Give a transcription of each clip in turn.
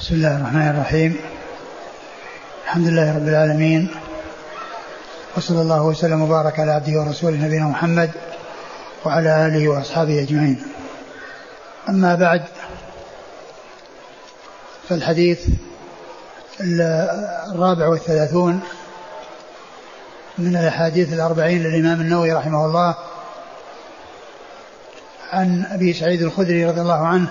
بسم الله الرحمن الرحيم. الحمد لله رب العالمين، وصلى الله وسلم وبارك على عبده ورسوله نبينا محمد وعلى آله وأصحابه أجمعين. أما بعد، فالحديث 34 من الأحاديث 40 للإمام النووي رحمه الله عن أبي سعيد الخدري رضي الله عنه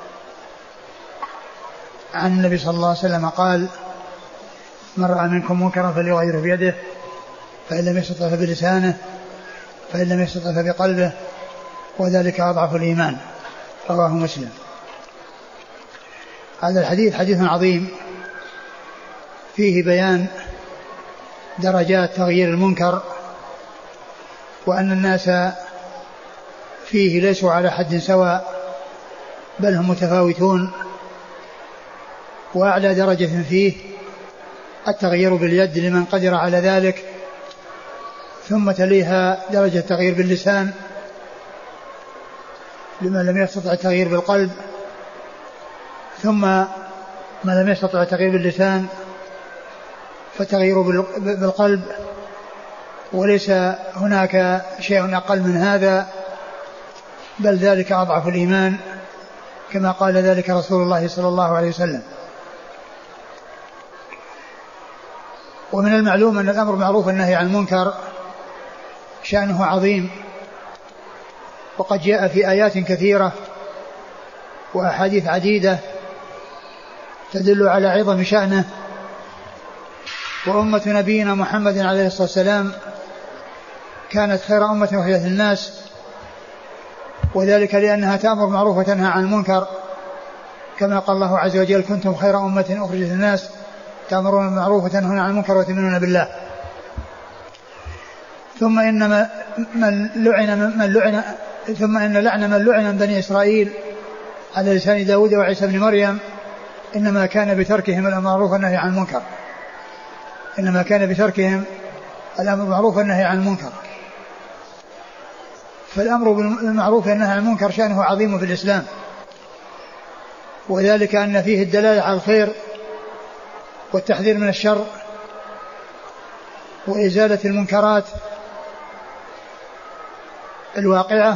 عن النبي صلى الله عليه وسلم قال: من رأى منكم منكرا فليغيره بيده، فإن لم يستطع فبلسانه، فإن لم يستطع فبقلبه، وذلك أضعف الإيمان. رواه مسلم. هذا الحديث حديث عظيم فيه بيان درجات تغيير المنكر، وأن الناس فيه ليسوا على حد سواء، بل هم متفاوتون، وأعلى درجة فيه التغيير باليد لمن قدر على ذلك، ثم تليها درجة التغيير باللسان لمن لم يستطع التغيير بالقلب، ثم من لم يستطع التغيير باللسان فالتغيير بالقلب، وليس هناك شيء أقل من هذا، بل ذلك أضعف الإيمان، كما قال ذلك رسول الله صلى الله عليه وسلم. ومن المعلوم أن الأمر معروف والنهي عن المنكر شأنه عظيم، وقد جاء في آيات كثيرة وأحاديث عديدة تدل على عظم شأنه. وأمة نبينا محمد عليه الصلاة والسلام كانت خير أمة أخرجت للناس، وذلك لأنها تأمر بالمعروف وتنهى عن المنكر، كما قال الله عز وجل: كنتم خير أمة أخرجت للناس تأمرون بالمعروف وتنهون عن المنكر وتؤمنون بالله. ثم إن لعن من لعن بني إسرائيل على لسان داود وعيسى بن مريم إنما كان بتركهم المعروف والنهي عن المنكر، إنما كان بتركهم الأمر بالمعروف والنهي عن المنكر. فالأمر بالمعروف والنهي عن المنكر شأنه عظيم في الإسلام، وذلك أن فيه الدلالة على الخير والتحذير من الشر وإزالة المنكرات الواقعة.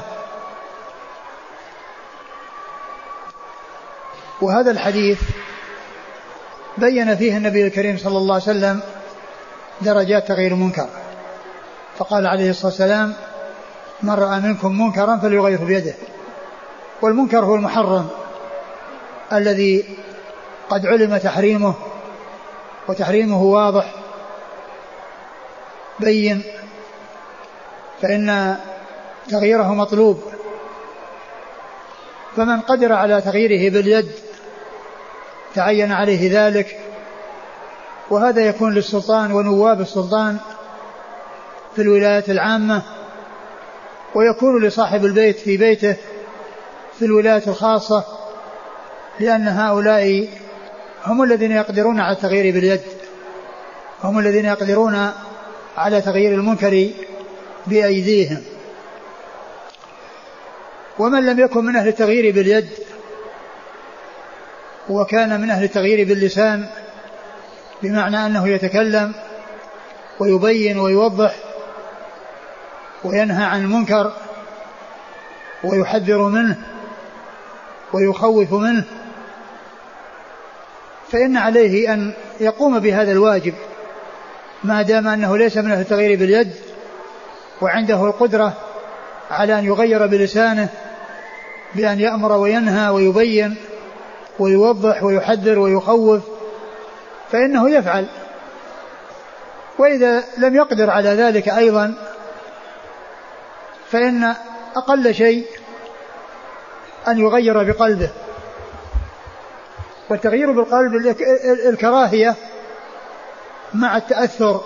وهذا الحديث بين فيه النبي الكريم صلى الله عليه وسلم درجات تغيير المنكر، فقال عليه الصلاة والسلام: من رأى منكم منكرا فليغيره بيده. والمنكر هو المحرم الذي قد علم تحريمه، وتحريمه واضح بين، فإن تغييره مطلوب. فمن قدر على تغييره باليد تعين عليه ذلك، وهذا يكون للسلطان ونواب السلطان في الولايات العامة، ويكون لصاحب البيت في بيته في الولايات الخاصة، لأن هؤلاء هم الذين يقدرون على التغيير باليد، هم الذين يقدرون على تغيير المنكر بأيديهم. ومن لم يكن من أهل التغيير باليد وكان من أهل التغيير باللسان، بمعنى أنه يتكلم ويبين ويوضح وينهى عن المنكر ويحذر منه ويخوف منه، فإن عليه أن يقوم بهذا الواجب ما دام أنه ليس من أهل التغيير باليد، وعنده القدرة على أن يغير بلسانه بأن يأمر وينهى ويبين ويوضح ويحذر ويخوف، فإنه يفعل. وإذا لم يقدر على ذلك أيضا، فإن أقل شيء أن يغير بقلبه. والتغيير بالقلب الكراهية مع التأثر،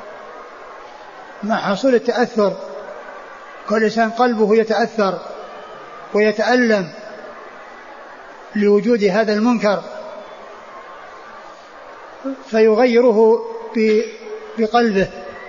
مع حصول التأثر، كل إنسان قلبه يتأثر ويتألم لوجود هذا المنكر، فيغيره بقلبه،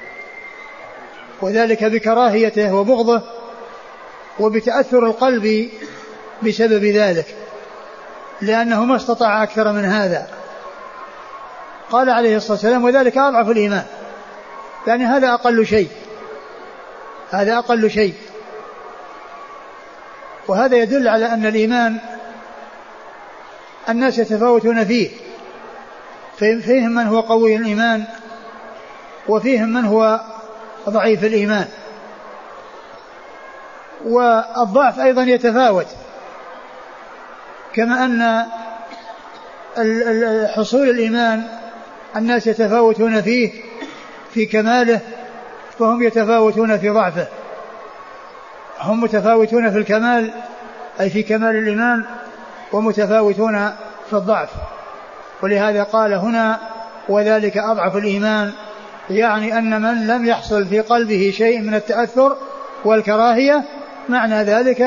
وذلك بكراهيته وبغضه وبتأثر القلب بسبب ذلك. لأنه ما استطاع أكثر من هذا. قال عليه الصلاة والسلام وذلك أضعف الإيمان، يعني هذا أقل شيء، هذا أقل شيء. وهذا يدل على أن الإيمان الناس يتفاوتون فيه، فيهم من هو قوي الإيمان وفيهم من هو ضعيف الإيمان، والضعف أيضا يتفاوت، كما أن حصول الإيمان الناس يتفاوتون فيه في كماله، فهم يتفاوتون في ضعفه. هم متفاوتون في الكمال أي في كمال الإيمان، ومتفاوتون في الضعف. ولهذا قال هنا وذلك أضعف الإيمان، يعني أن من لم يحصل في قلبه شيء من التأثر والكراهية، معنى ذلك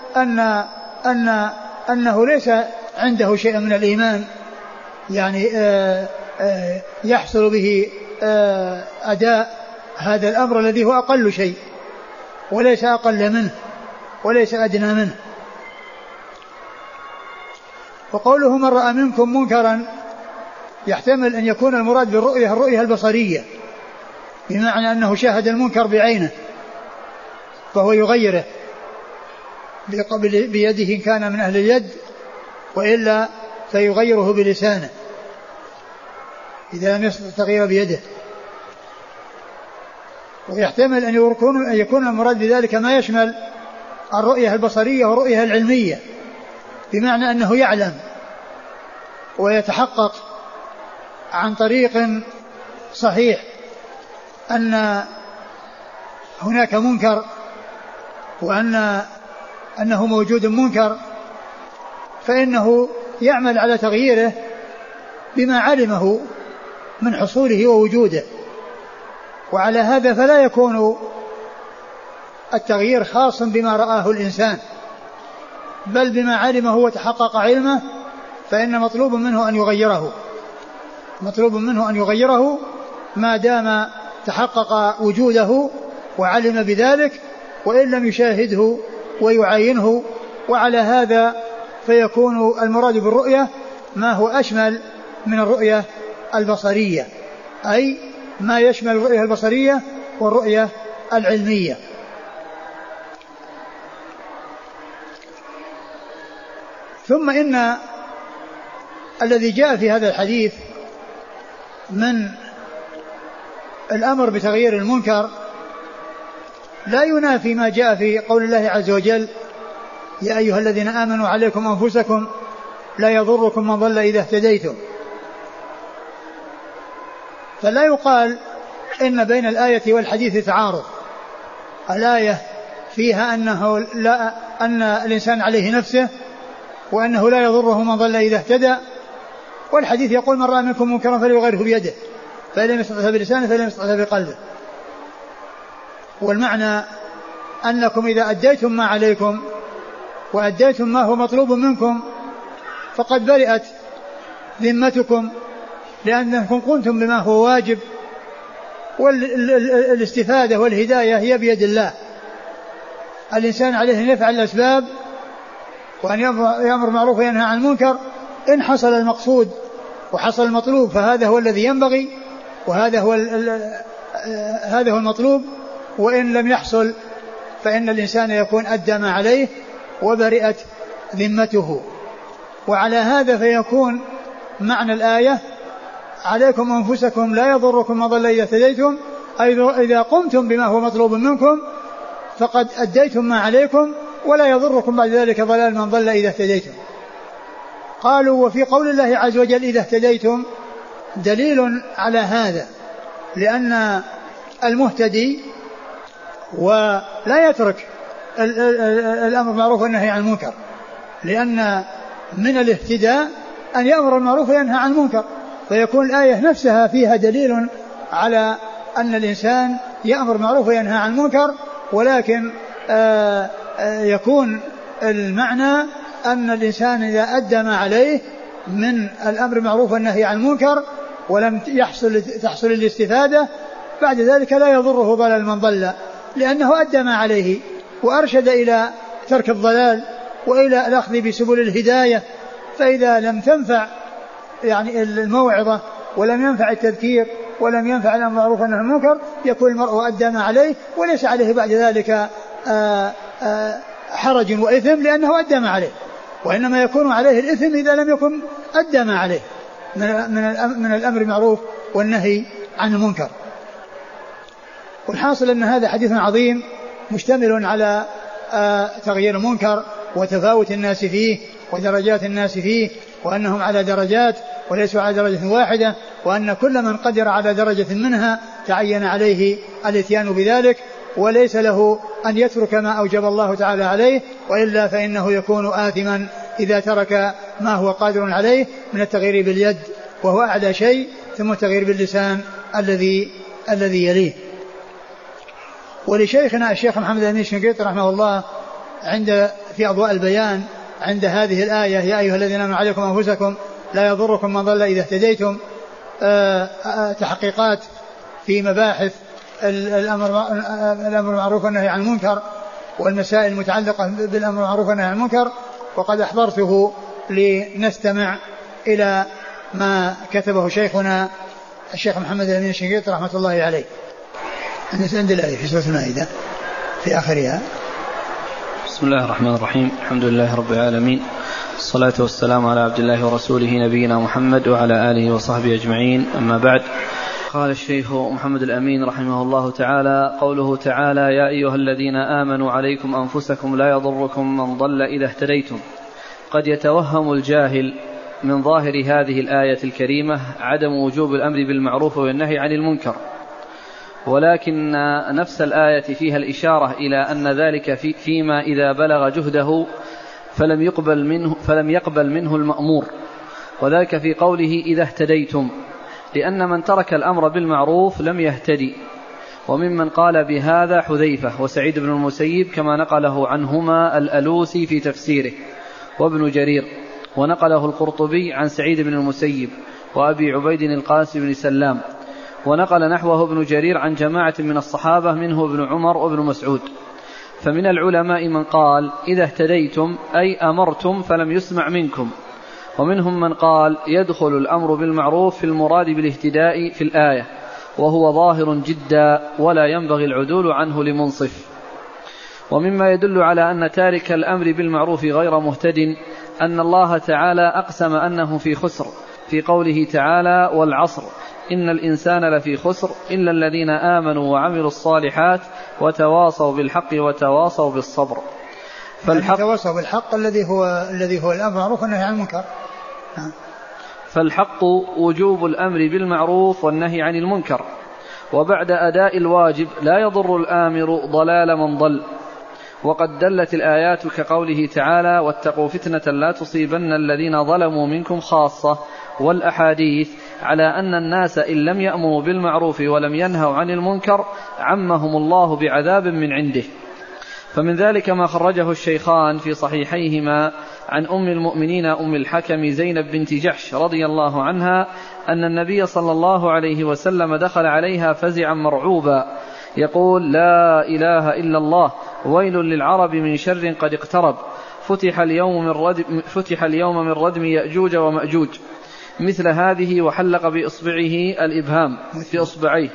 أنه ليس عنده شيء من الإيمان يعني يحصل به أداء هذا الأمر الذي هو أقل شيء، وليس أقل منه وليس أدنى منه. وقوله من رأى منكم منكرا يحتمل أن يكون المراد بالرؤية الرؤية البصرية، بمعنى أنه شاهد المنكر بعينه فهو يغيره بيده إن كان من أهل اليد، وإلا فيغيره بلسانه إذا لم يستطع التغيير بيده. ويحتمل أن يكون المراد بذلك ما يشمل الرؤية البصرية والرؤية العلمية، بمعنى أنه يعلم ويتحقق عن طريق صحيح أن هناك منكر وأنه موجود منكر، فإنه يعمل على تغييره بما علمه من حصوله ووجوده. وعلى هذا فلا يكون التغيير خاصا بما رآه الإنسان، بل بما علمه وتحقق علمه، فإن مطلوب منه أن يغيره ما دام تحقق وجوده وعلم بذلك، وإن لم يشاهده ويعاينه. وعلى هذا فيكون المراد بالرؤية ما هو أشمل من الرؤية البصرية، أي ما يشمل الرؤية البصرية والرؤية العلمية. ثم إن الذي جاء في هذا الحديث من الأمر بتغيير المنكر لا ينافي ما جاء في قول الله عز وجل يا أيها الذين آمنوا عليكم أنفسكم لا يضركم من ضل إذا اهتديتم. فلا يقال إن بين الآية والحديث تعارض. الآية فيها أن الإنسان عليه نفسه وأنه لا يضره من ضل إذا اهتدى، والحديث يقول من رأى منكم منكرا فليغيره بيده فإن لم يستطع بلسانه فإن لم يستطع بقلبه. والمعنى أنكم إذا أديتم ما عليكم وأديتم ما هو مطلوب منكم فقد برئت ذمتكم، لأنكم قمتم بما هو واجب، والاستفادة والهداية هي بيد الله. الإنسان عليه أن يفعل الأسباب وأن يأمر معروف وينهى عن المنكر. إن حصل المقصود وحصل المطلوب فهذا هو الذي ينبغي، وهذا هو المطلوب. وإن لم يحصل فإن الإنسان يكون أدى ما عليه وبرئت ذمته. وعلى هذا فيكون معنى الآية عليكم أنفسكم لا يضركم من ضل إذا اهتديتم، إذا قمتم بما هو مطلوب منكم فقد أديتم ما عليكم ولا يضركم بعد ذلك ضلال من ضل إذا اهتديتم. قالوا وفي قول الله عز وجل إذا اهتديتم دليل على هذا، لأن المهتدي ولا يترك الأمر بالمعروف والنهي عن المنكر، لأن من الاهتداء أن يأمر المعروف وينهى عن المنكر، فيكون الآية نفسها فيها دليل على أن الإنسان يأمر بالمعروف وينهى عن المنكر. ولكن يكون المعنى أن الإنسان إذا أدى ما عليه من الأمر بالمعروف والنهي عن المنكر ولم تحصل الاستفادة بعد ذلك لا يضره ضلال من ضل، لأنه أدى ما عليه وأرشد إلى ترك الضلال وإلى الأخذ بسبل الهداية فإذا لم تنفع يعني الموعظة ولم ينفع التذكير ولم ينفع الأمر بالمعروف والنهي عن المنكر يكون المرء أدى ما عليه وليس عليه بعد ذلك حرج وإثم لأنه أدى ما عليه، وإنما يكون عليه الإثم إذا لم يكن أدى ما عليه من الأمر بالمعروف والنهي عن المنكر. والحاصل أن هذا حديث عظيم مشتمل على تغيير المنكر وتفاوت الناس فيه ودرجات الناس فيه، وأنهم على درجات وليسوا على درجة واحدة، وأن كل من قدر على درجة منها تعين عليه الاتيان بذلك، وليس له أن يترك ما أوجب الله تعالى عليه، وإلا فإنه يكون آثما إذا ترك ما هو قادر عليه من التغيير باليد وهو أعلى شيء، ثم التغيير باللسان الذي يليه. ولشيخنا الشيخ محمد الأمين الشنقيطي رحمه الله في أضواء البيان عند هذه الآية يا أيها الذين آمنوا عليكم أنفسكم لا يضركم من ضل إذا اهتديتم تحقيقات في مباحث الأمر بالمعروف والنهي عن المنكر والمسائل المتعلقة بالأمر بالمعروف والنهي عن المنكر، وقد أحضرته لنستمع إلى ما كتبه شيخنا الشيخ محمد الأمين الشنقيطي رحمة الله عليه. عند الآية في سورة المائدة في آخرها. بسم الله الرحمن الرحيم، الحمد لله رب العالمين، الصلاة والسلام على عبد الله ورسوله نبينا محمد وعلى آله وصحبه أجمعين، أما بعد. قال الشيخ محمد الأمين رحمه الله تعالى: قوله تعالى يا أيها الذين آمنوا عليكم أنفسكم لا يضركم من ضل إذا اهتديتم. قد يتوهم الجاهل من ظاهر هذه الآية الكريمة عدم وجوب الأمر بالمعروف والنهي عن المنكر، ولكن نفس الآية فيها الإشارة إلى أن ذلك فيما إذا بلغ جهده فلم يقبل منه المأمور، وذلك في قوله إذا اهتديتم، لأن من ترك الأمر بالمعروف لم يهتدي. وممن قال بهذا حذيفة وسعيد بن المسيب كما نقله عنهما الألوسي في تفسيره، وابن جرير، ونقله القرطبي عن سعيد بن المسيب وأبي عبيد القاسم بن سلام، ونقل نحوه ابن جرير عن جماعة من الصحابة منه ابن عمر وابن مسعود. فمن العلماء من قال إذا اهتديتم أي أمرتم فلم يسمع منكم، ومنهم من قال يدخل الأمر بالمعروف في المراد بالاهتداء في الآية، وهو ظاهر جدا ولا ينبغي العدول عنه لمنصف. ومما يدل على أن تارك الأمر بالمعروف غير مهتد أن الله تعالى أقسم أنه في خسر في قوله تعالى والعصر إن الإنسان لفي خسر إلا الذين آمنوا وعملوا الصالحات وتواصوا بالحق وتواصوا بالصبر. تواصوا بالحق الذي هو الأمر بالمعروف والنهي عن المنكر. فالحق وجوب الأمر بالمعروف والنهي عن المنكر، وبعد أداء الواجب لا يضر الآمر ضلال من ضل. وقد دلت الآيات كقوله تعالى واتقوا فتنة لا تصيبن الذين ظلموا منكم خاصة، والأحاديث على أن الناس إن لم يأمروا بالمعروف ولم ينهوا عن المنكر عمهم الله بعذاب من عنده. فمن ذلك ما خرجه الشيخان في صحيحيهما عن أم المؤمنين أم الحكم زينب بنت جحش رضي الله عنها أن النبي صلى الله عليه وسلم دخل عليها فزعا مرعوبا يقول لا إله إلا الله ويل للعرب من شر قد اقترب فتح اليوم من ردم يأجوج ومأجوج مثل هذه وحلق بإصبعه الإبهام في إصبعيه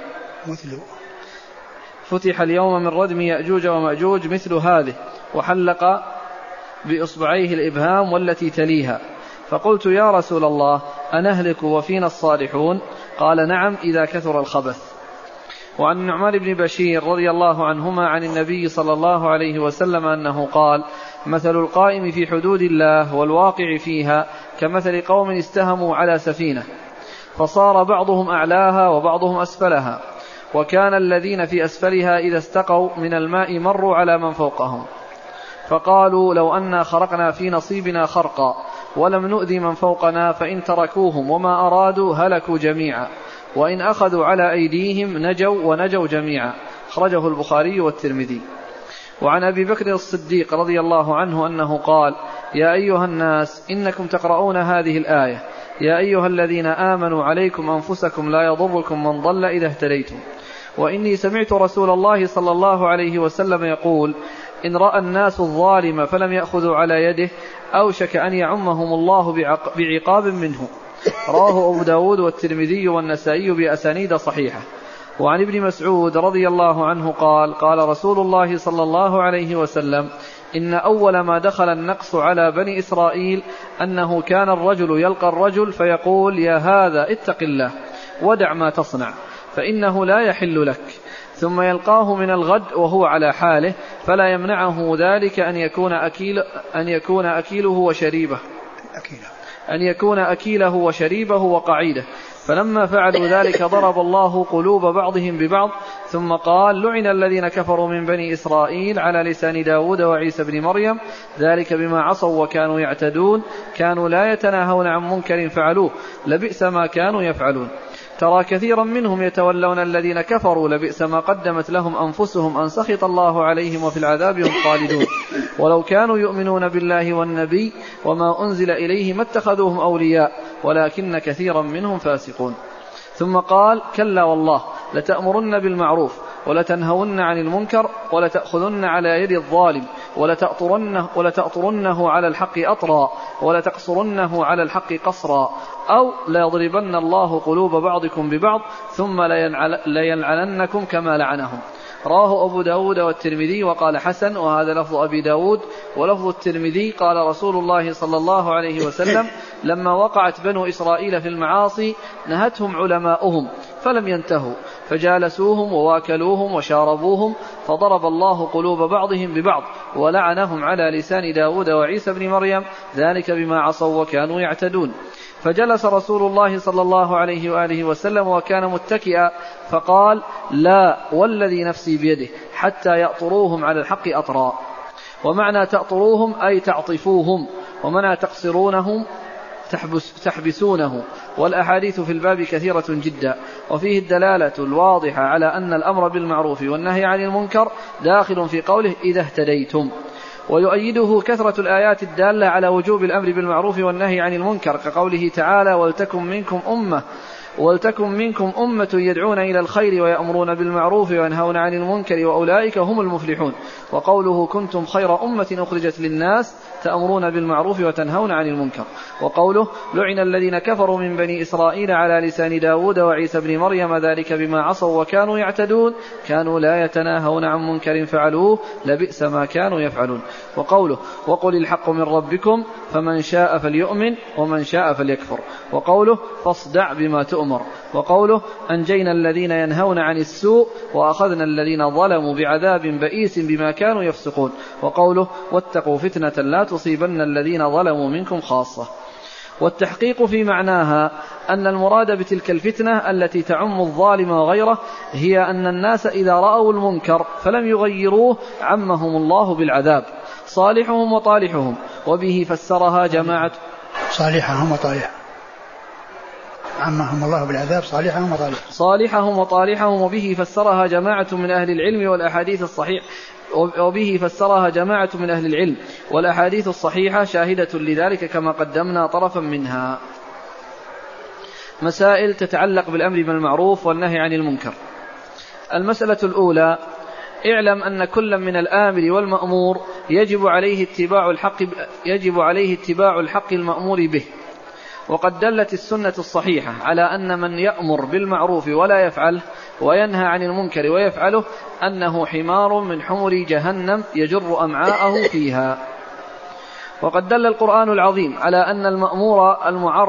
فتح اليوم من ردم يأجوج ومأجوج مثل هذه وحلق بإصبعيه الإبهام والتي تليها. فقلت يا رسول الله أنهلك وفينا الصالحون؟ قال نعم إذا كثر الخبث. وعن النعمان بن بشير رضي الله عنهما عن النبي صلى الله عليه وسلم أنه قال مثل القائم في حدود الله والواقع فيها كمثل قوم استهموا على سفينة فصار بعضهم أعلاها وبعضهم أسفلها، وكان الذين في أسفلها إذا استقوا من الماء مروا على من فوقهم فقالوا لو أنا خرقنا في نصيبنا خرقا ولم نؤذي من فوقنا فإن تركوهم وما أرادوا هلكوا جميعا وإن أخذوا على أيديهم نجوا ونجوا جميعا. أخرجه البخاري والترمذي. وعن أبي بكر الصديق رضي الله عنه أنه قال يا أيها الناس إنكم تقرؤون هذه الآية يا أيها الذين آمنوا عليكم أنفسكم لا يضركم من ضل إذا اهتديتم، وإني سمعت رسول الله صلى الله عليه وسلم يقول إن رأى الناس الظالم فلم يأخذوا على يده أوشك أن يعمهم الله بعقاب منه. رواه أبو داود والترمذي والنسائي بأسانيد صحيحة. وعن ابن مسعود رضي الله عنه قال قال رسول الله صلى الله عليه وسلم إن أول ما دخل النقص على بني إسرائيل أنه كان الرجل يلقى الرجل فيقول يا هذا اتق الله ودع ما تصنع فإنه لا يحل لك، ثم يلقاه من الغد وهو على حاله فلا يمنعه ذلك أن يكون أكيله وشريبه وقعيده. فلما فعلوا ذلك ضرب الله قلوب بعضهم ببعض، ثم قال لعن الذين كفروا من بني إسرائيل على لسان داود وعيسى بن مريم ذلك بما عصوا وكانوا يعتدون كانوا لا يتناهون عن منكر فعلوه لبئس ما كانوا يفعلون. ترى كثيرا منهم يتولون الذين كفروا لبئس ما قدمت لهم أنفسهم أن سخط الله عليهم وفي العذاب هم خالدون ولو كانوا يؤمنون بالله والنبي وما أنزل إليه ما اتخذوهم أولياء ولكن كثيرا منهم فاسقون. ثم قال كلا والله لتأمرن بالمعروف ولتنهون عن المنكر ولتأخذن على يد الظالم ولتأطرنه على الحق أطرا ولتقصرنه على الحق قصرا أو ليضربن الله قلوب بعضكم ببعض ثم ليلعننكم كما لعنهم. رواه أبو داود والترمذي وقال حسن، وهذا لفظ أبي داود. ولفظ الترمذي قال رسول الله صلى الله عليه وسلم لما وقعت بنو إسرائيل في المعاصي نهتهم علماؤهم فلم ينتهوا فجالسوهم وواكلوهم وشاربوهم فضرب الله قلوب بعضهم ببعض ولعنهم على لسان داود وعيسى بن مريم ذلك بما عصوا وكانوا يعتدون. فجلس رسول الله صلى الله عليه وآله وسلم وكان متكئا فقال لا والذي نفسي بيده حتى يأطروهم على الحق أطرا. ومعنى تأطروهم أي تعطفوهم، ومعنى تقصرونهم تحبسونه. والأحاديث في الباب كثيرة جدا وفيه الدلالة الواضحة على أن الأمر بالمعروف والنهي عن المنكر داخل في قوله إذا اهتديتم. ويؤيده كثرة الآيات الدالة على وجوب الأمر بالمعروف والنهي عن المنكر كقوله تعالى ولتكن منكم أمة يدعون إلى الخير ويأمرون بالمعروف وينهون عن المنكر وأولئك هم المفلحون. وقوله كنتم خير أمة أخرجت للناس تأمرون بالمعروف وتنهون عن المنكر. وقوله لعن الذين كفروا من بني إسرائيل على لسان داود وعيسى بن مريم ذلك بما عصوا وكانوا يعتدون كانوا لا يتناهون عن منكر فعلوه لبئس ما كانوا يفعلون. وقوله وقل الحق من ربكم فمن شاء فليؤمن ومن شاء فليكفر. وقوله فاصدع بما تؤمر. وقوله أنجينا الذين ينهون عن السوء وأخذنا الذين ظلموا بعذاب بئيس بما كانوا يفسقون. وقوله واتقوا فتنة لا تصيبن الذين ظلموا منكم خاصة. والتحقيق في معناها أن المراد بتلك الفتنة التي تعم الظالم وغيره هي أن الناس إذا رأوا المنكر فلم يغيروه عمهم الله بالعذاب صالحهم وطالحهم. وبه فسرها جماعة صالحهم وطالحهم عمهم الله بالعذاب صالحهم وطالحهم. وبه فسرها جماعة من أهل العلم والأحاديث الصحيحة والأحاديث الصحيحة شاهدة لذلك كما قدمنا طرفا منها. مسائل تتعلق بالأمر بالمعروف والنهي عن المنكر. المسألة الأولى اعلم أن كل من الآمر والمأمور يجب عليه اتباع الحق المأمور به. وقد دلت السنة الصحيحة على أن من يأمر بالمعروف ولا يفعله وينهى عن المنكر ويفعله أنه حمار من حمر جهنم يجر أمعاءه فيها. وقد دل القرآن العظيم على أن المأمور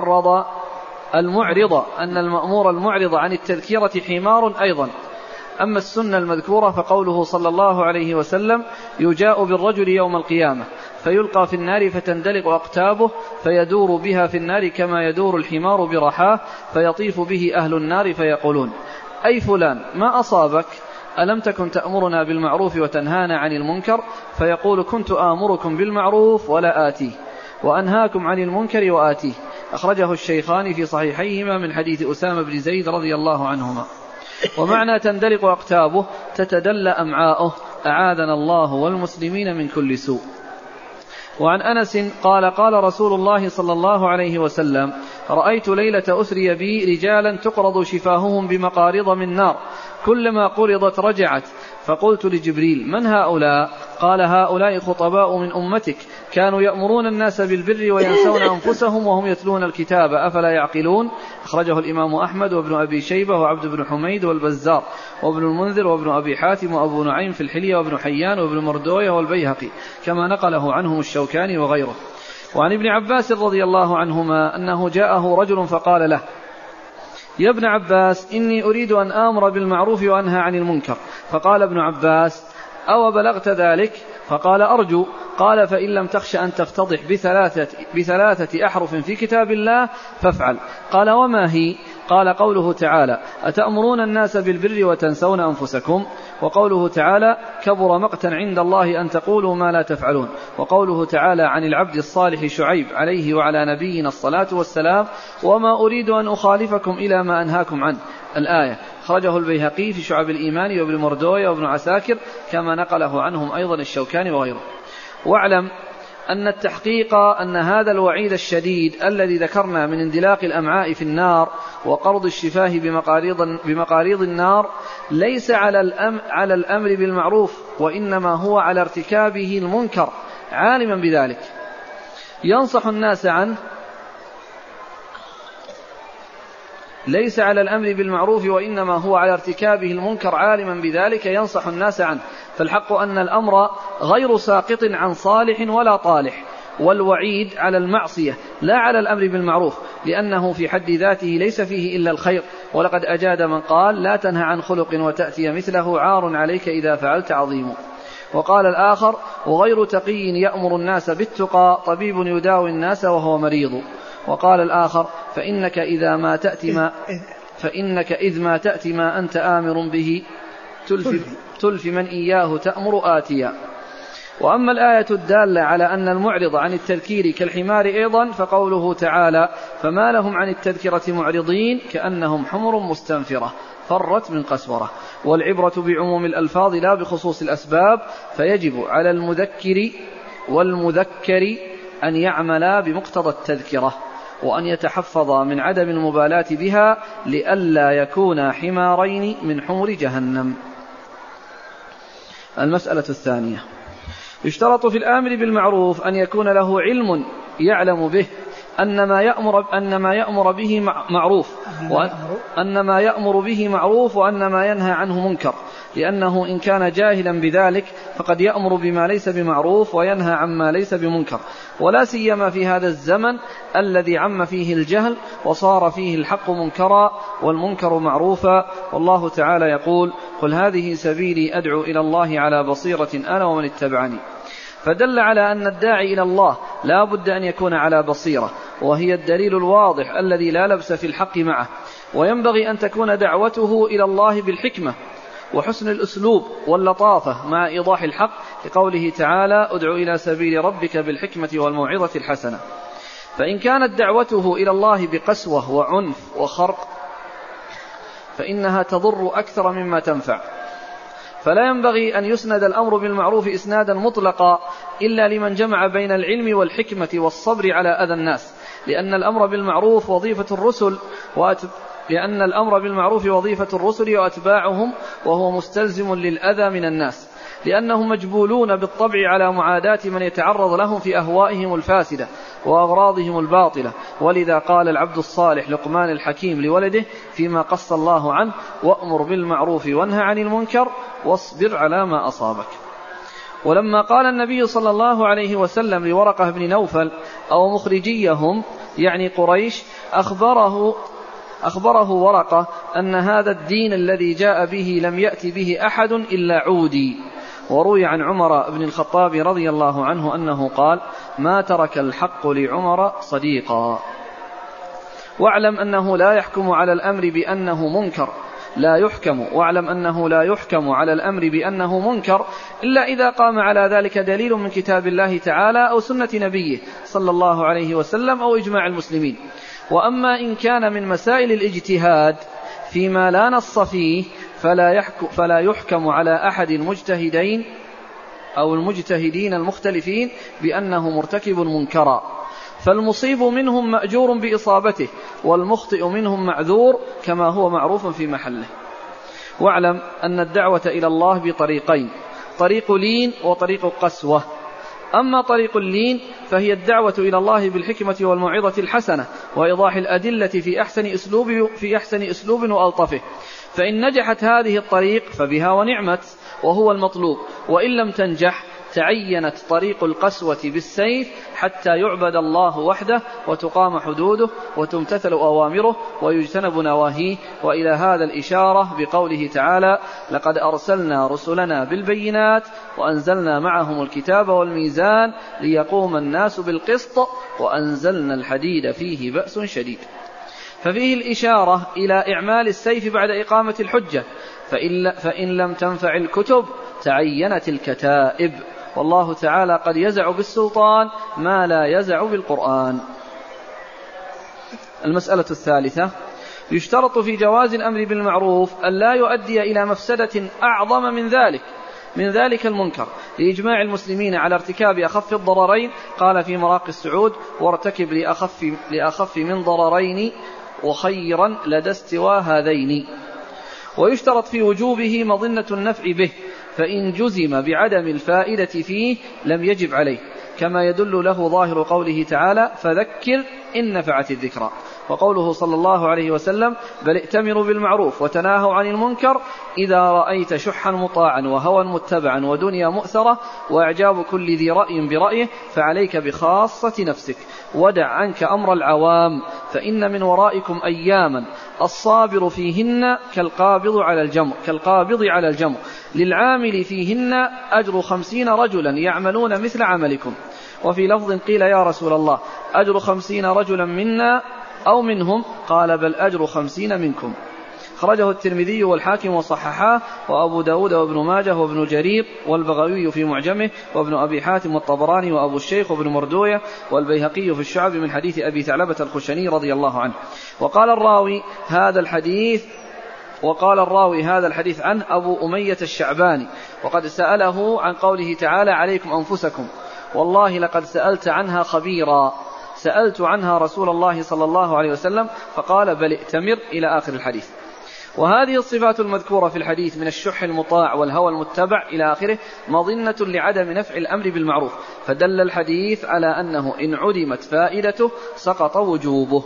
المعرض عن التذكيرة حمار أيضا. أما السنة المذكورة فقوله صلى الله عليه وسلم يجاء بالرجل يوم القيامة فيلقى في النار فتندلق أقتابه فيدور بها في النار كما يدور الحمار برحاه فيطيف به أهل النار فيقولون أي فلان ما أصابك ألم تكن تأمرنا بالمعروف وتنهانا عن المنكر؟ فيقول كنت آمركم بالمعروف ولا آتيه وأنهاكم عن المنكر وآتيه. أخرجه الشيخان في صحيحيهما من حديث أسامة بن زيد رضي الله عنهما. ومعنى تندلق أقتابه تتدلى أمعاؤه أعاذنا الله والمسلمين من كل سوء. وعن أنس قال قال رسول الله صلى الله عليه وسلم رأيت ليلة أسري بي رجالا تقرض شفاههم بمقارض من نار كلما قرضت رجعت، فقلت لجبريل: من هؤلاء؟ قال: هؤلاء خطباء من أمتك كانوا يأمرون الناس بالبر وينسون أنفسهم وهم يتلون الكتاب أفلا يعقلون. أخرجه الإمام أحمد وابن أبي شيبة وعبد بن حميد والبزار وابن المنذر وابن أبي حاتم وأبو نعيم في الحلية وابن حيان وابن مردوية والبيهقي، كما نقله عنهم الشوكاني وغيره. وعن ابن عباس رضي الله عنهما أنه جاءه رجل فقال له: يا ابن عباس، إني أريد أن آمر بالمعروف وأنهى عن المنكر. فقال ابن عباس: أو بلغت ذلك؟ فقال: أرجو. قال: فإن لم تخش أن تفتضح بثلاثة أحرف في كتاب الله فافعل. قال: وما هي؟ قال: قوله تعالى: أتأمرون الناس بالبر وتنسون أنفسكم، وقوله تعالى: كبر مقتا عند الله أن تقولوا ما لا تفعلون، وقوله تعالى عن العبد الصالح شعيب عليه وعلى نبينا الصلاة والسلام: وما أريد أن أخالفكم إلى ما أنهاكم عنه. الآية. خرجه البيهقي في شعب الإيمان وابن مردوية وابن عساكر، كما نقله عنهم أيضا الشوكاني وغيره. واعلم أن التحقيق أن هذا الوعيد الشديد الذي ذكرنا من اندلاق الأمعاء في النار وقرض الشفاه بمقاريض النار ليس على الأمر بالمعروف، وإنما هو على ارتكابه المنكر عالما بذلك ينصح الناس عنه. ليس على الأمر بالمعروف وإنما هو على ارتكابه المنكر عالما بذلك ينصح الناس عنه. فالحق أن الأمر غير ساقط عن صالح ولا طالح، والوعيد على المعصية لا على الأمر بالمعروف، لأنه في حد ذاته ليس فيه إلا الخير. ولقد أجاد من قال: لا تنهى عن خلق وتأتي مثله عار عليك إذا فعلت عظيم. وقال الآخر: وغير تقي يأمر الناس بالتقى طبيب يداوي الناس وهو مريض. وقال الآخر: فإنك إذ ما تأتي ما أنت آمر به تلف من إياه تأمر آتيا. وأما الآية الدالة على أن المعرض عن التذكير كالحمار أيضا فقوله تعالى: فما لهم عن التذكرة معرضين كأنهم حمر مستنفرة فرت من قسورة. والعبرة بعموم الألفاظ لا بخصوص الأسباب، فيجب على المذكر والمذكر أن يعملا بمقتضى التذكرة، وأن يتحفظ من عدم المبالاة بها لئلا يكون حمارين من حمر جهنم. المسألة الثانية: يشترط في الآمر بالمعروف أن يكون له علم يعلم به أن ما يأمر به معروف وأن ما ينهى عنه منكر، لأنه إن كان جاهلا بذلك فقد يأمر بما ليس بمعروف وينهى عما ليس بمنكر، ولا سيما في هذا الزمن الذي عم فيه الجهل وصار فيه الحق منكرا والمنكر معروفا. والله تعالى يقول: قل هذه سبيلي أدعو إلى الله على بصيرة أنا ومن اتبعني. فدل على أن الداعي إلى الله لا بد أن يكون على بصيرة، وهي الدليل الواضح الذي لا لبس في الحق معه. وينبغي أن تكون دعوته إلى الله بالحكمة وحسن الأسلوب واللطافة مع إيضاح الحق، لقوله تعالى: ادع إلى سبيل ربك بالحكمة والموعظة الحسنة. فإن كانت دعوته إلى الله بقسوة وعنف وخرق فإنها تضر أكثر مما تنفع. فلا ينبغي أن يسند الأمر بالمعروف إسنادا مطلقا إلا لمن جمع بين العلم والحكمة والصبر على أذى الناس، لأن الأمر بالمعروف وظيفة الرسل وأتباعهم، وهو مستلزم للأذى من الناس، لأنهم مجبولون بالطبع على معاداة من يتعرض لهم في أهوائهم الفاسدة وأغراضهم الباطلة. ولذا قال العبد الصالح لقمان الحكيم لولده فيما قص الله عنه: وأمر بالمعروف وانهى عن المنكر واصبر على ما أصابك. ولما قال النبي صلى الله عليه وسلم لورقة بن نوفل أو مخرجيهم يعني قريش أخبره ورقة أن هذا الدين الذي جاء به لم يأتي به أحد إلا عودي. وروي عن عمر بن الخطاب رضي الله عنه أنه قال: ما ترك الحق لعمر صديقا. واعلم أنه لا يحكم على الأمر بأنه منكر على الأمر بأنه منكر إلا إذا قام على ذلك دليل من كتاب الله تعالى أو سنة نبيه صلى الله عليه وسلم أو إجماع المسلمين. وأما إن كان من مسائل الاجتهاد فيما لا نص فيه فلا يحكم على أحد المجتهدين أو المجتهدين المختلفين بأنه مرتكب منكرا. فالمصيب منهم مأجور بإصابته، والمخطئ منهم معذور كما هو معروف في محله. واعلم أن الدعوة إلى الله بطريقين: طريق لين وطريق قسوة. أما طريق اللين فهي الدعوة إلى الله بالحكمة والموعظة الحسنة وإيضاح الأدلة في أحسن أسلوب وألطفه، فإن نجحت هذه الطريق فبها ونعمت وهو المطلوب، وإن لم تنجح تعينت طريق القسوة بالسيف حتى يعبد الله وحده وتقام حدوده وتمتثل أوامره ويجتنب نواهيه. وإلى هذا الإشارة بقوله تعالى: لقد أرسلنا رسلنا بالبينات وأنزلنا معهم الكتاب والميزان ليقوم الناس بالقسط وأنزلنا الحديد فيه بأس شديد. ففيه الإشارة إلى إعمال السيف بعد إقامة الحجة، فإن لم تنفع الكتب تعينت الكتائب، والله تعالى قد يزع بالسلطان ما لا يزع بالقرآن. المسألة الثالثة: يشترط في جواز الأمر بالمعروف أن لا يؤدي إلى مفسدة أعظم من ذلك المنكر، لإجماع المسلمين على ارتكاب أخف الضررين. قال في مراقي السعود: وارتكب لأخف من ضررين وخيرا لدى استوى هذين. ويشترط في وجوبه مظنة النفع به، فإن جزم بعدم الفائدة فيه لم يجب عليه، كما يدل له ظاهر قوله تعالى: فذكر إن نفعت الذكرى، وقوله صلى الله عليه وسلم: بل ائتمروا بالمعروف وتناهوا عن المنكر إذا رأيت شحا مطاعا وهوى متبعا ودنيا مؤثرة وإعجاب كل ذي رأي برأيه فعليك بخاصة نفسك ودع عنك أمر العوام، فإن من ورائكم أياما الصابر فيهن كالقابض على الجمر للعامل فيهن أجر 50 رجلا يعملون مثل عملكم. وفي لفظ قيل: يا رسول الله، أجر 50 رجلا منا أو منهم؟ قال: بل أجر 50 منكم. خرجه الترمذي والحاكم وصححاه، وأبو داود وابن ماجه وابن جرير والبغوي في معجمه وابن أبي حاتم والطبراني وأبو الشيخ وابن مردوية والبيهقي في الشعب من حديث أبي ثعلبة الخشني رضي الله عنه. وقال الراوي هذا الحديث عنه أبو أمية الشعباني، وقد سأله عن قوله تعالى: عليكم أنفسكم، والله لقد سألت عنها خبيرا، سألت عنها رسول الله صلى الله عليه وسلم فقال: بل ائتمر، إلى آخر الحديث. وهذه الصفات المذكورة في الحديث من الشح المطاع والهوى المتبع إلى آخره مظنة لعدم نفع الأمر بالمعروف، فدل الحديث على أنه إن عدمت فائدته سقط وجوبه.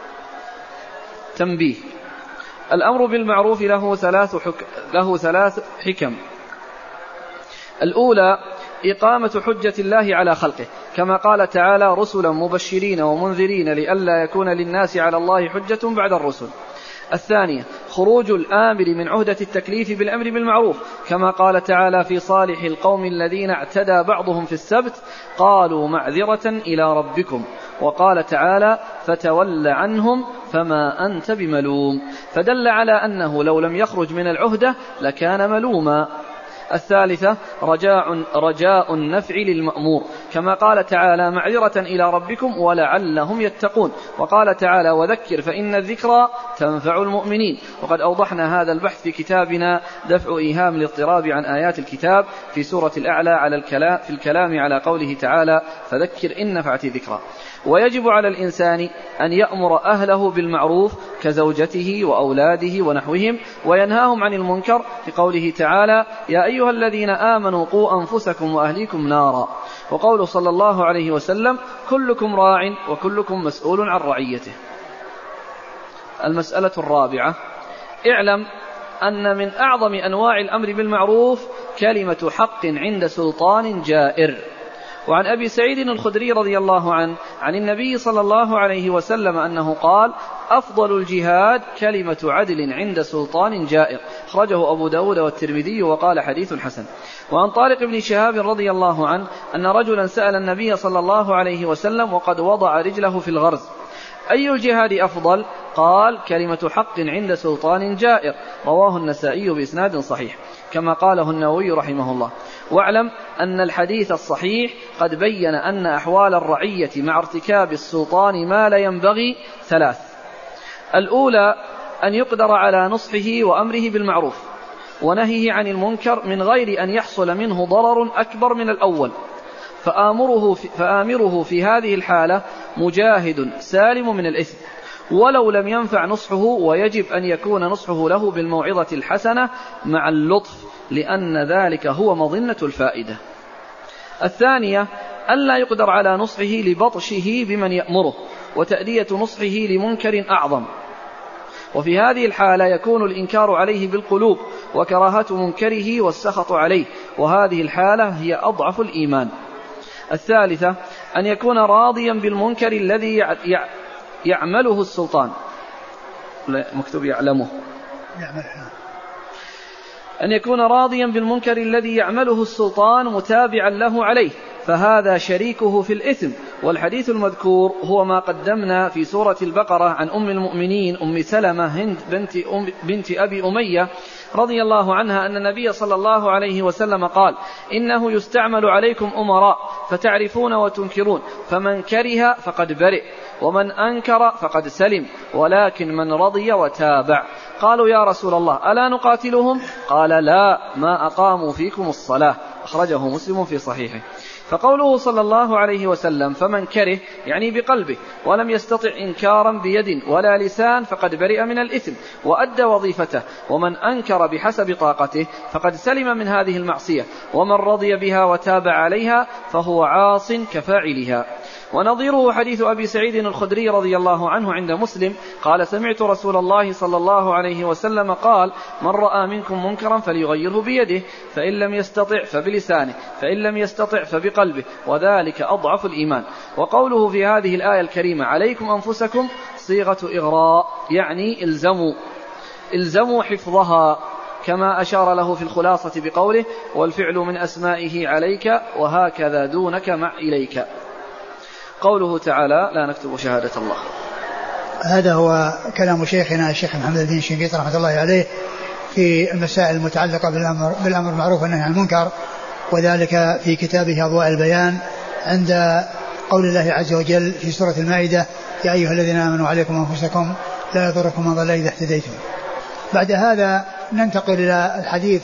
تنبيه: الأمر بالمعروف له ثلاث حكم. الأولى: إقامة حجة الله على خلقه، كما قال تعالى: رسلا مبشرين ومنذرين لئلا يكون للناس على الله حجة بعد الرسل. الثانية: خروج الآمر من عهدة التكليف بالأمر بالمعروف، كما قال تعالى في صالح القوم الذين اعتدى بعضهم في السبت قالوا معذرة إلى ربكم، وقال تعالى: فتول عنهم فما أنت بملوم، فدل على أنه لو لم يخرج من العهدة لكان ملوما. الثالثة: رجاء النفع للمأمور، كما قال تعالى: معذرة إلى ربكم ولعلهم يتقون، وقال تعالى: وذكر فإن الذكرى تنفع المؤمنين. وقد أوضحنا هذا البحث في كتابنا دفع إيهام الاضطراب عن آيات الكتاب في سورة الأعلى في الكلام على قوله تعالى: فذكر إن نفعت الذكرى. ويجب على الإنسان أن يأمر أهله بالمعروف كزوجته وأولاده ونحوهم، وينهاهم عن المنكر في قوله تعالى: يا أيها الذين آمنوا قوا أنفسكم وأهليكم نارا. وقوله صلى الله عليه وسلم: كلكم راع وكلكم مسؤول عن رعيته. المسألة الرابعة: اعلم أن من أعظم أنواع الأمر بالمعروف كلمة حق عند سلطان جائر. وعن أبي سعيد الخدري رضي الله عنه عن النبي صلى الله عليه وسلم أنه قال: أفضل الجهاد كلمة عدل عند سلطان جائر. أخرجه أبو داود والترمذي وقال: حديث حسن. وعن طارق بن شهاب رضي الله عنه أن رجلا سأل النبي صلى الله عليه وسلم وقد وضع رجله في الغرز: أي الجهاد أفضل؟ قال: كلمة حق عند سلطان جائر. رواه النسائي بإسناد صحيح، كما قاله النووي رحمه الله. واعلم أن الحديث الصحيح قد بين أن أحوال الرعية مع ارتكاب السلطان ما لا ينبغي ثلاث: الأولى أن يقدر على نصحه وأمره بالمعروف ونهيه عن المنكر من غير أن يحصل منه ضرر أكبر من الأول، فآمره في هذه الحالة مجاهد سالم من الإثم ولو لم ينفع نصحه، ويجب أن يكون نصحه له بالموعظة الحسنة مع اللطف، لأن ذلك هو مظنة الفائدة. الثانية ألا يقدر على نصحه لبطشه بمن يأمره، وتأدية نصحه لمنكر أعظم، وفي هذه الحالة يكون الإنكار عليه بالقلوب وكراهة منكره والسخط عليه، وهذه الحالة هي أضعف الإيمان. الثالثة أن يكون راضيا بالمنكر الذي يعمله السلطان، مكتوب يعلمه، أن يكون راضيا بالمنكر الذي يعمله السلطان متابعا له عليه، فهذا شريكه في الإثم. والحديث المذكور هو ما قدمنا في سورة البقرة عن أم المؤمنين أم سلمة هند بنت أبي أمية رضي الله عنها أن النبي صلى الله عليه وسلم قال: إنه يستعمل عليكم أمراء فتعرفون وتنكرون، فمن كره فقد برئ، ومن أنكر فقد سلم، ولكن من رضي وتابع. قالوا: يا رسول الله ألا نقاتلهم؟ قال: لا، ما أقاموا فيكم الصلاة. أخرجه مسلم في صحيحه. فقوله صلى الله عليه وسلم فمن كره يعني بقلبه ولم يستطع إنكارا بيد ولا لسان فقد برئ من الإثم وأدى وظيفته، ومن أنكر بحسب طاقته فقد سلم من هذه المعصية، ومن رضي بها وتابع عليها فهو عاص كفاعلها. ونظيره حديث أبي سعيد الخدري رضي الله عنه عند مسلم قال: سمعت رسول الله صلى الله عليه وسلم قال: من رأى منكم منكرا فليغيره بيده، فإن لم يستطع فبلسانه، فإن لم يستطع فبقلبه، وذلك أضعف الإيمان. وقوله في هذه الآية الكريمة: عليكم أنفسكم، صيغة إغراء، يعني إلزموا حفظها، كما أشار له في الخلاصة بقوله: والفعل من أسمائه عليك، وهكذا دونك مع إليك. قوله تعالى: لا نكتب شهادة الله. هذا هو كلام شيخنا الشيخ محمد الدين الشنقيطي رحمة الله عليه في المسائل المتعلقة بالأمر المعروف والنهي عن المنكر، وذلك في كتابه أضواء البيان عند قول الله عز وجل في سورة المائدة: يا أيها الذين آمنوا عليكم أنفسكم لا يضركم من ضل إذا اهتديتم. بعد هذا ننتقل إلى الحديث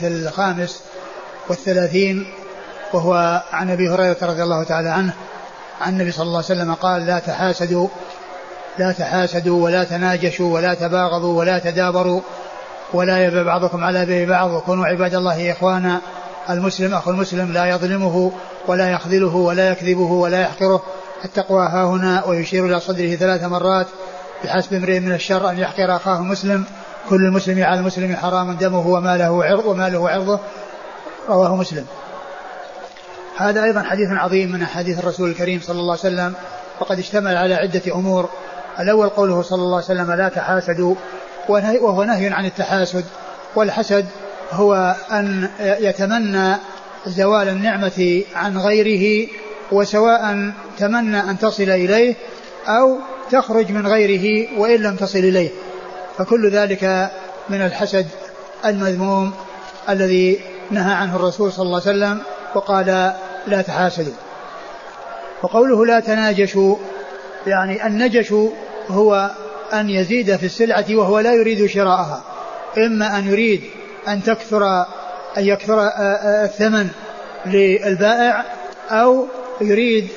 35، وهو عن أبي هريرة رضي الله تعالى عنه عن النبي صلى الله عليه وسلم قال: لا تحاسدوا ولا تناجشوا ولا تباغضوا ولا تدابروا ولا يبع بعضكم على بيع بعض، وكونوا عباد الله إخوانا. المسلم أخو المسلم لا يظلمه ولا يخذله ولا يكذبه ولا يحقره. التقوى هاهنا، ويشير إلى صدره 3 مرات: بحسب امرئ من الشر أن يحقر أخاه المسلم، كل المسلم على المسلم حرام دمه وماله عرضه. رواه مسلم. هذا أيضا حديث عظيم من حديث الرسول الكريم صلى الله عليه وسلم، وقد اشتمل على عدة أمور. الأول قوله صلى الله عليه وسلم: لا تحاسدوا، وهو نهي عن التحاسد. والحسد هو أن يتمنى زوال النعمة عن غيره، وسواء تمنى أن تصل إليه أو تخرج من غيره وإن لم تصل إليه، فكل ذلك من الحسد المذموم الذي نهى عنه الرسول صلى الله عليه وسلم وقال: لا تحاسدوا. وقوله لا تناجشوا، يعني النجش هو أن يزيد في السلعة وهو لا يريد شراءها، إما أن يريد أن يكثر الثمن للبائع، أو يريد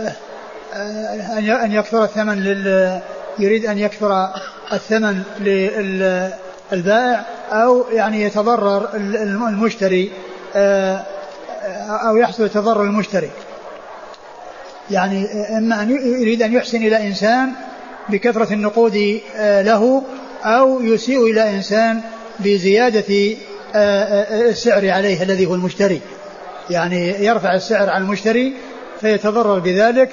أن يكثر الثمن للبائع، أو يعني يتضرر المشتري، أو يحصل تضرر المشتري. يعني إما أن يريد أن يحسن إلى إنسان بكثرة النقود له، أو يسيء إلى إنسان بزيادة السعر عليه الذي هو المشتري، يعني يرفع السعر على المشتري فيتضرر بذلك،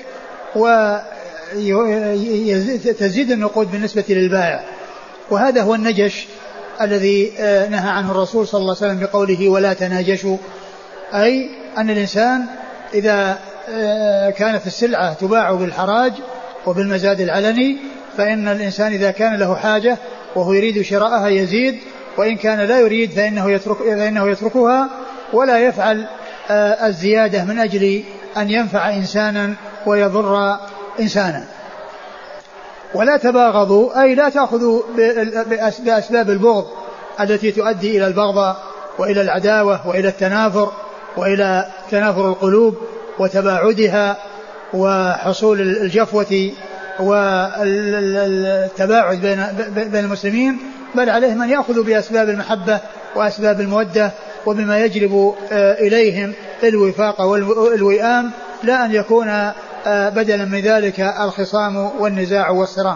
وتزيد النقود بالنسبة للبائع. وهذا هو النجش الذي نهى عنه الرسول صلى الله عليه وسلم بقوله: ولا تناجشوا، أي أن الإنسان إذا كانت السلعة تباع بالحراج وبالمزاد العلني، فإن الإنسان إذا كان له حاجة وهو يريد شراءها يزيد، وإن كان لا يريد فإنه يتركها ولا يفعل الزيادة من أجل أن ينفع إنسانا ويضر إنسانا. ولا تباغضوا، أي لا تأخذوا بأسباب البغض التي تؤدي إلى البغضاء وإلى العداوة وإلى التنافر وإلى تنافر القلوب وتباعدها وحصول الجفوة والتباعد بين المسلمين، بل عليهم أن يأخذوا بأسباب المحبة وأسباب المودة وبما يجلب إليهم الوفاق والوئام، لا أن يكون بدلا من ذلك الخصام والنزاع والصرام.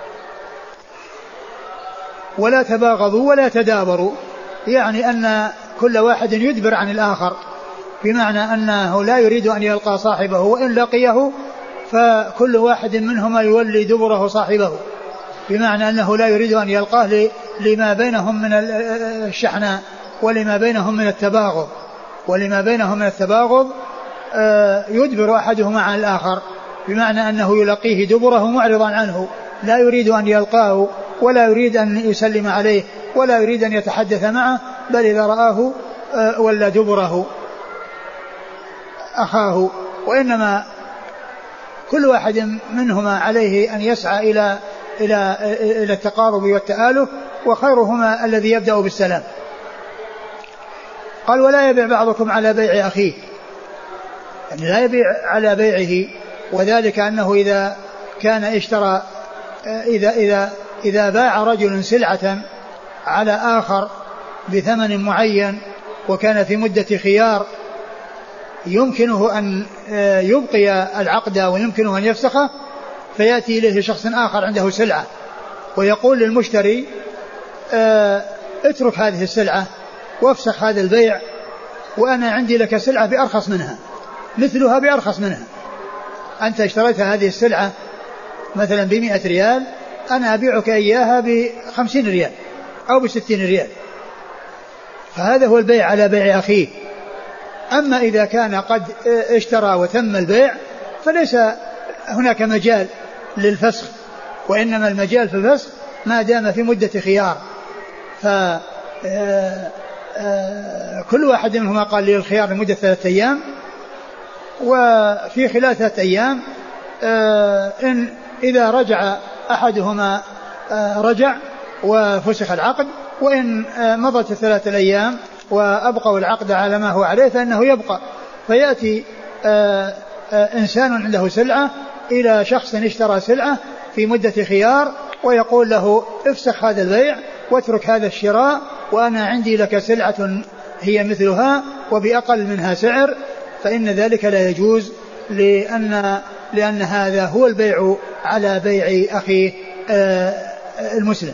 ولا تباغضوا ولا تدابروا، يعني أن كل واحد يدبر عن الآخر، بمعنى أنه لا يريد أن يلقى صاحبه، وإن لقيه فكل واحد منهما يولي دبره صاحبه، بمعنى أنه لا يريد أن يلقاه لما بينهم من الشحناء ولما بينهم من التباغض يدبر أحدهما عن الآخر، بمعنى أنه يلقيه دبره معرضا عنه، لا يريد أن يلقاه ولا يريد أن يسلم عليه ولا يريد أن يتحدث معه، بل إذا رآه ولا دبره أخاه. وإنما كل واحد منهما عليه أن يسعى إلى التقارب والتآلف، وخيرهما الذي يبدأ بالسلام. قال ولا يبيع بعضكم على بيع أخيه، يعني لا يبيع على بيعه، وذلك أنه إذا كان اشترى إذا باع رجل سلعة على آخر بثمن معين وكان في مدة خيار يمكنه أن يبقي العقد ويمكنه أن يفسخه، فيأتي إليه شخص آخر عنده سلعة ويقول للمشتري اترك هذه السلعة وافسخ هذا البيع، وأنا عندي لك سلعة بأرخص منها مثلها بأرخص منها، أنت اشتريت هذه السلعة مثلا ب100 ريال، أنا أبيعك إياها ب50 ريال أو ب60 ريال، فهذا هو البيع على بيع أخيه. أما إذا كان قد اشترى وتم البيع فليس هناك مجال للفسخ، وإنما المجال في الفسخ ما دام في مدة خيار، كل واحد منهما قال لي الخيار لمدة 3 أيام، وفي خلال 3 أيام إن إذا رجع أحدهما رجع وفسخ العقد، وإن مضت 3 أيام وأبقوا العقد على ما هو عليه فإنه يبقى. فيأتي إنسان عنده سلعة إلى شخص اشترى سلعة في مدة خيار ويقول له افسخ هذا البيع واترك هذا الشراء، وأنا عندي لك سلعة هي مثلها وبأقل منها سعر، فإن ذلك لا يجوز، لأن هذا هو البيع على بيع أخيه المسلم.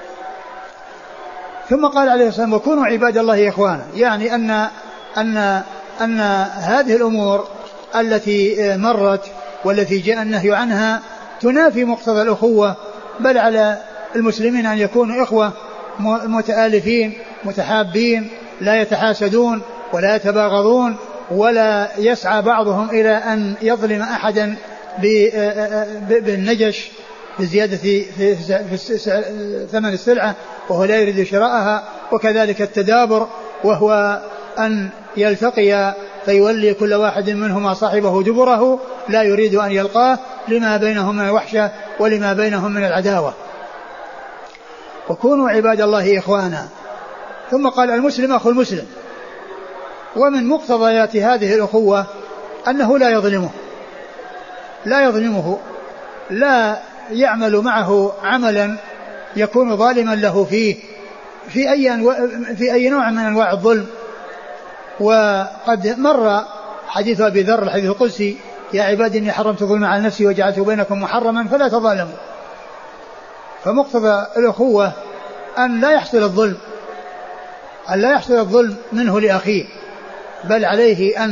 ثم قال عليه الصلاة والسلام وكونوا عباد الله إخوانا، يعني أن هذه الأمور التي مرت والتي جاء النهي عنها تنافي مقتضى الأخوة، بل على المسلمين أن يكونوا إخوة متآلفين متحابين، لا يتحاسدون ولا يتباغضون، ولا يسعى بعضهم إلى أن يظلم أحدا بالنجش بزيادة في ثمن السلعة وهو لا يريد شراءها. وكذلك التدابر وهو أن يلتقي فيولي كل واحد منهما صاحبه دبره، لا يريد أن يلقاه لما بينهم من الوحشة ولما بينهم من العداوة. وكونوا عباد الله إخوانا. ثم قال المسلم أخو المسلم، ومن مقتضيات هذه الأخوة أنه لا يظلمه، لا يعمل معه عملا يكون ظالما له فيه في أي نوع من أنواع الظلم. وقد مر حديث أبي ذر الحديث القدسي يا عبادي إني حرمت الظلم على نفسي وجعلته بينكم محرما فلا تظالموا. فمقتضى الأخوة أن لا يحصل الظلم منه لأخيه، بل عليه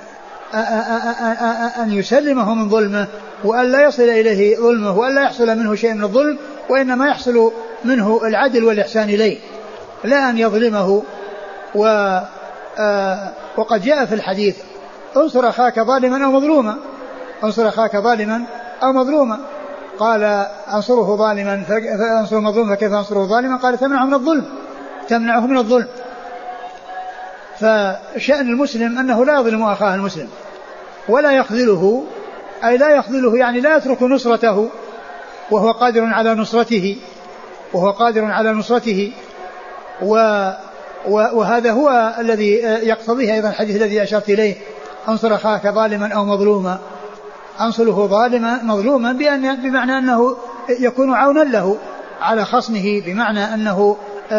أن يسلمه من ظلمه، وأن لا يصل إليه ظلمه، وأن لا يحصل منه شيء من الظلم، وإنما يحصل منه العدل والإحسان إليه، لا أن يظلمه. وقد جاء في الحديث انصر أخاك ظالما أو مظلوما، قال أنصره ظالما فأنصر مظلوما فكيف أنصره ظالما، قال تمنعه من الظلم. فشأن المسلم أنه لا يظلم أخاه المسلم ولا يخذله، أي لا يخذله يعني لا يترك نصرته وهو قادر على نصرته وهذا هو الذي يقتضيه أيضا الحديث الذي أشرت إليه انصر أخاك ظالما أو مظلوما. أنصله مظلوما بمعنى أنه يكون عونا له على خصمه، بمعنى أنه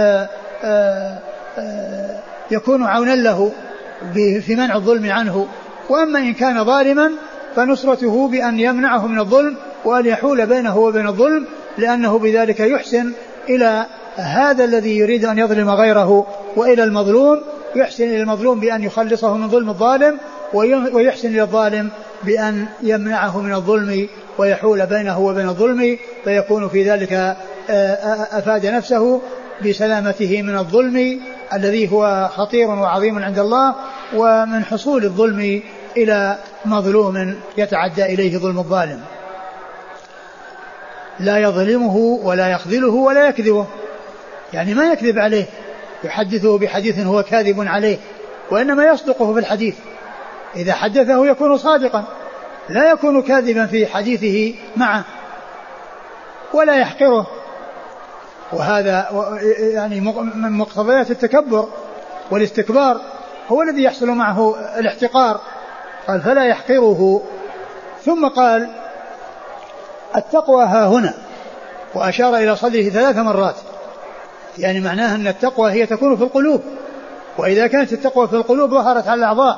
يكون عونا له في منع الظلم عنه. وأما إن كان ظالما فنصرته بأن يمنعه من الظلم وأن يحول بينه وبين الظلم، لأنه بذلك يحسن إلى هذا الذي يريد أن يظلم غيره وإلى المظلوم، يحسن إلى المظلوم بأن يخلصه من ظلم الظالم، ويحسن إلى الظالم بأن يمنعه من الظلم ويحول بينه وبين الظلم، فيكون في ذلك أفاد نفسه بسلامته من الظلم الذي هو خطير وعظيم عند الله، ومن حصول الظلم إلى مظلوم يتعدى إليه ظلم الظالم. لا يظلمه ولا يخذله ولا يكذبه، يعني ما يكذب عليه يحدثه بحديث هو كاذب عليه، وإنما يصدقه في الحديث. إذا حدثه يكون صادقا، لا يكون كاذبا في حديثه معه، ولا يحقره. وهذا يعني من مقتضيات التكبر والاستكبار هو الذي يحصل معه الاحتقار. قال فلا يحقره. ثم قال التقوى ها هنا، وأشار إلى صدره 3 مرات، يعني معناها أن التقوى هي تكون في القلوب، وإذا كانت التقوى في القلوب ظهرت على الأعضاء،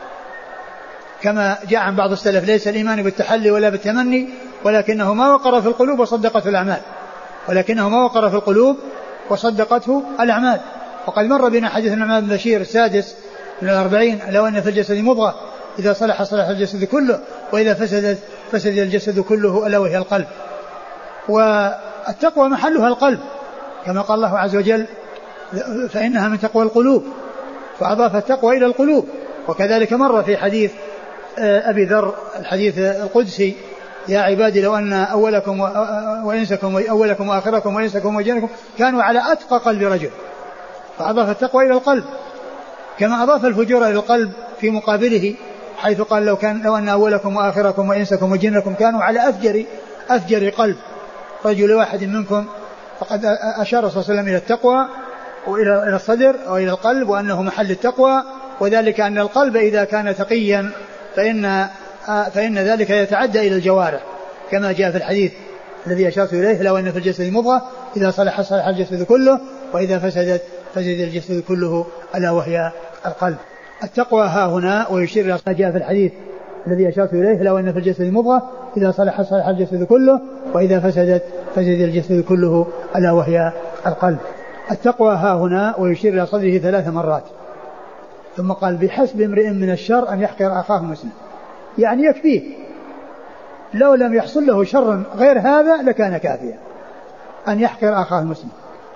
كما جاء عن بعض السلف: ليس الإيمان بالتحلي ولا بالتمني، ولكنه ما وقر في القلوب وصدقته الأعمال، ولكنه ما وقر في القلوب وصدقته الأعمال. وقد مر بنا حديث النعمان بن بشير 6 من 40: لو أن في الجسد مضغة إذا صلح صلح الجسد كله، وإذا فسد الجسد كله، ألا وهي القلب. والتقوى محلها القلب، كما قال الله عز وجل: فإنها من تقوى القلوب، فأضاف التقوى إلى القلوب. وكذلك مر في حديث أبي ذر الحديث القدسي: يا عبادي لو أن أولكم وإنسكم وأولكم وآخركم وإنسكم وجنكم كانوا على أتقى قلب رجل، فأضاف التقوى إلى القلب، كما أضاف الفجور إلى القلب في مقابله، حيث قال لو أن أولكم وآخركم وإنسكم وجنكم كانوا على أفجر قلب رجل واحد منكم. فقد أشار صلى الله عليه وسلم إلى التقوى وإلى الصدر وإلى القلب، وأنه محل التقوى، وذلك أن القلب إذا كان تقيا فإن ذلك يتعدى إلى الجوارح، كما جاء في الحديث الذي أشرت إليه: لو أن في الجسد مضغة إذا صلح صلح الجسد كله، وإذا فسد الجسد كله، ألا وهي القلب. التقوى ها هنا، ويشير إلى ما جاء في الحديث الذي أشرت إليه: لو أن في الجسد مضغة إذا صلح صلح الجسد كله، وإذا فسد الجسد كله، ألا وهي القلب. التقوى ها هنا، ويشير إلى صدره 3 مرات. ثم قال: بحسب امرئ من الشر أن يحقر أخاه مسلم، يعني يكفيه، لو لم يحصل له شر غير هذا لكان كافيا أن يحقر أخاه مسلم.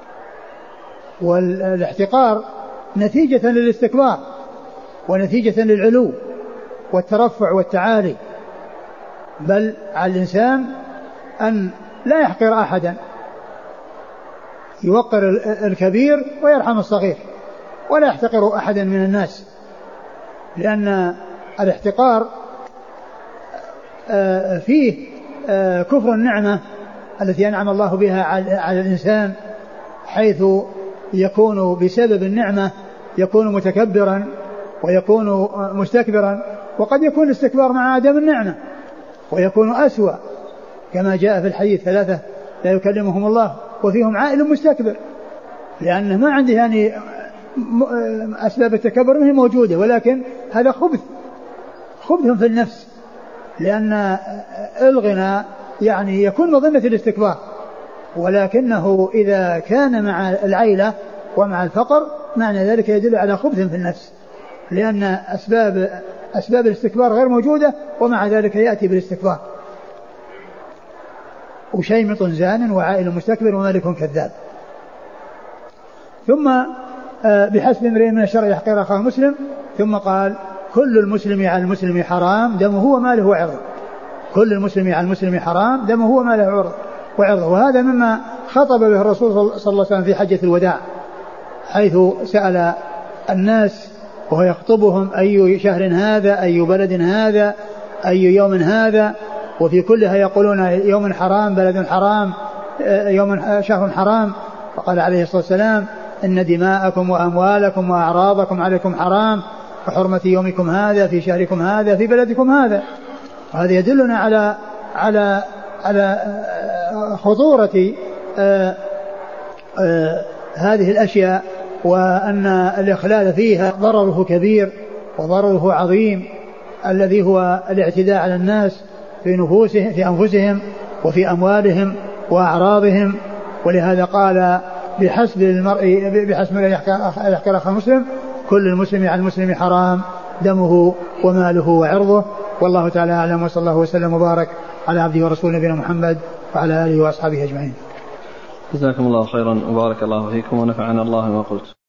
والاحتقار نتيجة للاستكبار، ونتيجة للعلو والترفع والتعالي، بل على الإنسان أن لا يحقر أحدا، يوقر الكبير ويرحم الصغير، ولا يحتقر أحدا من الناس، لأن الاحتقار فيه كفر النعمة التي أنعم الله بها على الإنسان، حيث يكون بسبب النعمة يكون متكبرا ويكون مستكبرا، وقد يكون الاستكبار مع عدم النعمة ويكون أسوأ، كما جاء في الحديث: 3 لا يكلمهم الله وفيهم عائل مستكبر، لأنه ما عنده يعني أسباب التكبر منه موجودة، ولكن هذا خبث في النفس، لأن الغنى يعني يكون مظنة الاستكبار، ولكنه إذا كان مع العيلة ومع الفقر معنى ذلك يدل على خبث في النفس، لأن أسباب الاستكبار غير موجودة، ومع ذلك يأتي بالاستكبار. وشيمط زان وعائل مستكبر ومالك كذاب. ثم بحسب امرئ من الشر يحقر أخاه مسلم، ثم قال: كل المسلم على المسلم حرام دمه وماله وعرضه. كل المسلم على المسلم حرام دمه وماله وعرضه. وهذا مما خطب به الرسول صلى الله عليه وسلم في حجة الوداع، حيث سأل الناس وهو يخطبهم: أي شهر هذا، أي بلد هذا، أي يوم هذا؟ وفي كلها يقولون: يوم حرام، بلد حرام، شهر حرام. فقال عليه الصلاة والسلام: إن دماءكم وأموالكم وأعراضكم عليكم حرام، كحرمة يومكم هذا في شهركم هذا في بلدكم هذا. وهذا يدلنا على خطورة هذه الأشياء، وأن الإخلال فيها ضرره كبير وضرره عظيم، الذي هو الاعتداء على الناس في أنفسهم وفي أموالهم وأعراضهم. ولهذا قال بحسب أن يحكي أخ المسلم كل المسلم على المسلم حرام دمه وماله وعرضه. والله تعالى أعلم، وصلى الله وسلم وبارك على عبده ورسوله نبينا محمد وعلى آله وأصحابه أجمعين. جزاكم الله خيرا وبارك الله فيكم ونفعنا الله ما قلت.